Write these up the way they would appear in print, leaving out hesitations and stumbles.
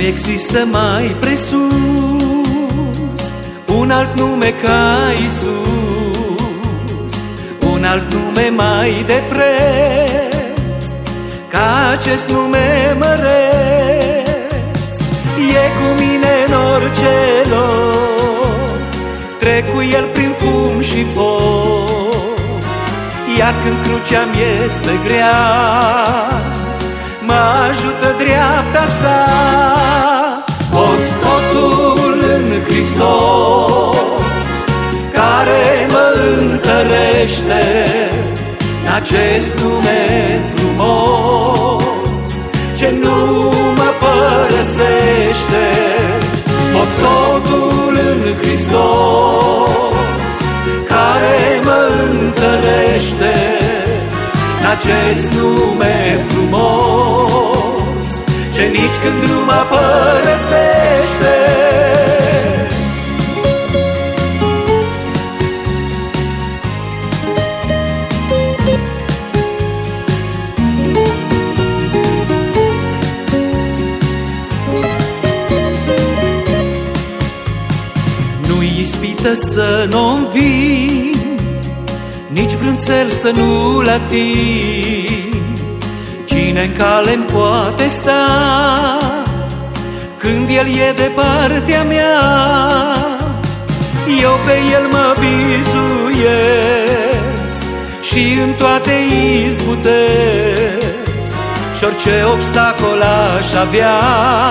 există mai presus un alt nume ca Iisus, un alt nume mai de preț ca acest nume măreț. E cu mine în orice loc, trec cu El prin fum și foc, iar când crucea-mi este grea, mă ajută dreapta sa. Pot totul în Hristos, care mă întărește în acest nume frumos, ce nu mă părăsește. Pot totul în Hristos, care mă întărește în acest nume frumos, ce nici când nu mă părăsește. Nu-i ispită să nu înving, nici vreun țel să nu-l ating. Cine-n cale-mi poate sta când El e de partea mea? Eu pe El mă bizuiesc și în toate izbutesc, și orice obstacol aș avea,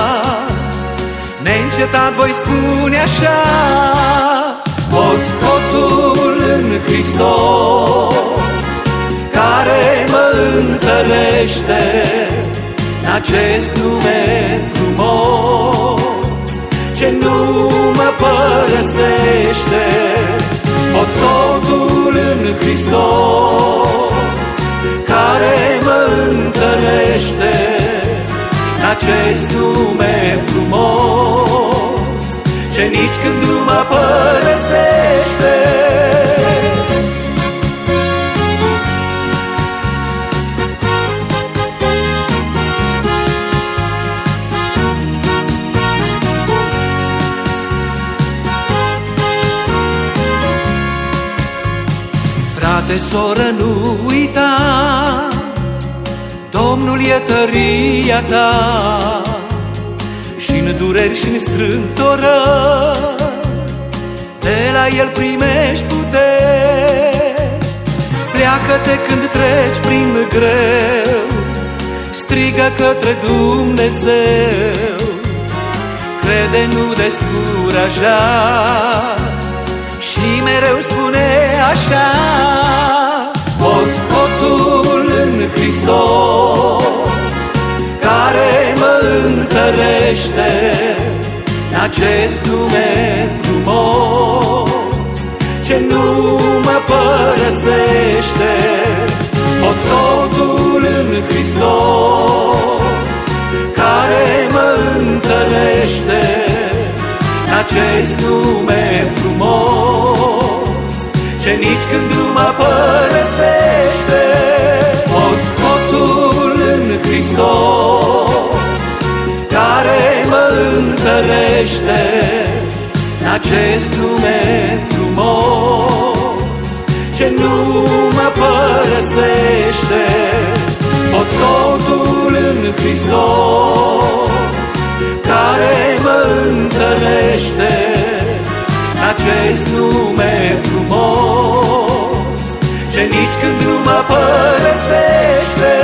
neîncetat voi spune așa: pot totul în Hristos, care mă întărește în acest nume frumos, ce nu mă părăsește. Pot totul în Hristos, care mă întărește în acest nume frumos, ce nici când nu mă părăsește. Frate, soră, nu uita, Domnul e tăria ta, și-n dureri și-n strâmtorări de la El primești putere. Pleacă-te când treci prin greu, strigă către Dumnezeu, crede, nu descuraja, și mereu spune așa: pot totul în Hristos, care mă întărește în acest nume frumos, ce nu mă părăsește. Pot totul în Hristos, care mă întărește în acest nume frumos, ce nici când nu mă părăsește. Pot totul în Hristos, care mă întărește în acest nume frumos, ce nu mă părăsește. Pot totul în Hristos, care mă întărește în acest nume frumos, ce nici când nu mă părăsește.